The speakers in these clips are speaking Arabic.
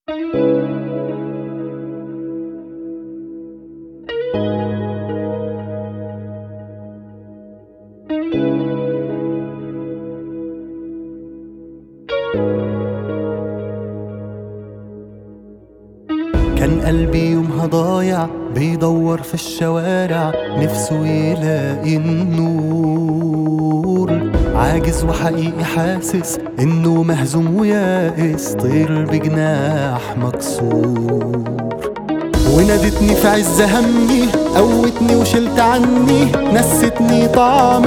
كان قلبي يومها ضايع بيدور في الشوارع نفسه يلاقي النور، عاجز وحقيقي حاسس انه مهزوم ويائس، طير بجناح مكسور. ونادتني في عز همي، قوتني وشلت عني، نستني طعم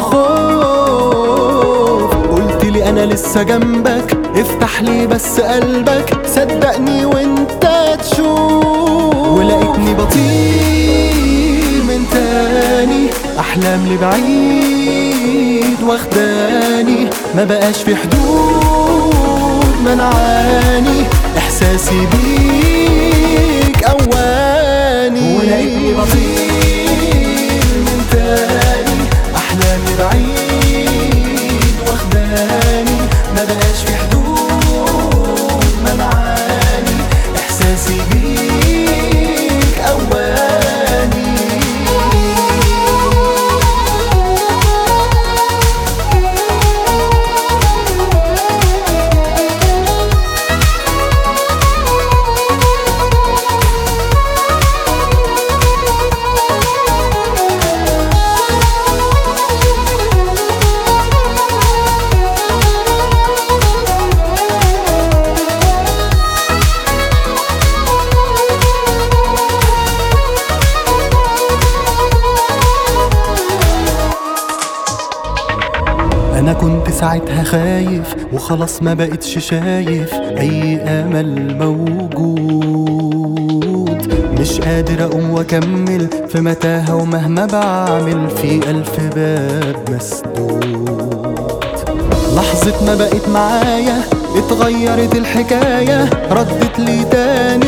الخوف. قلت لي انا لسه جنبك، افتح لي بس قلبك، صدقني وانت تشوف. ولقيتني بطير من تاني، احلام لبعيد واخداني، ما بقاش في حدود منعاني، احساسي بيك اواني. ولقيتني بطير من تاني، احلام لبعيد واخداني، ما بقاش في حدود منعاني، احساسي بيك اواني. أنا كنت ساعتها خايف وخلاص ما بقتش شايف أي أمل موجود، مش قادر أقوم وأكمل في متاهة، ومهما بعمل في ألف باب مسدود. لحظة ما بقيت معايا اتغيرت الحكاية، ردت لي تاني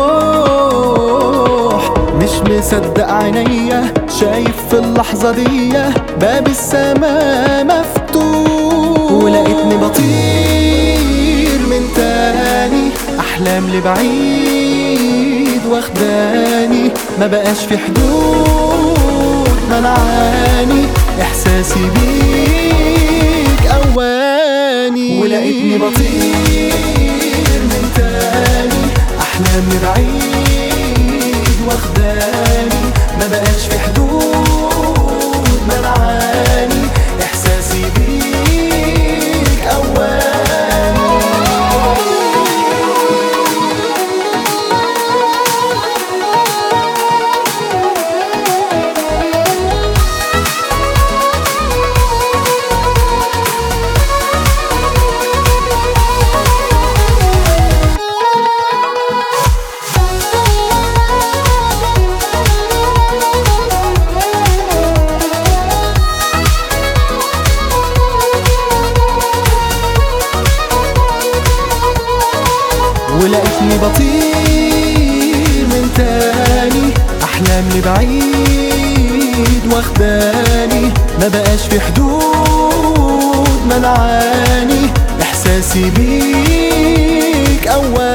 الروح، مش مصدق عينيا، شايف في اللحظة دي باب السما مفتوح. ولقيتني بطير من تاني، احلام لبعيد واخداني، ما بقاش في حدود منعاني، احساسي بيك اواني. ولقيتني بطير من تاني، احلام لبعيد واخداني، ما بقاش في حدود منعاني، احساسي بيك اواني. ولقيتني بطير من تاني، احلام لبعيد واخداني، ما بقاش في حدود منعاني، احساسي بيك اواني.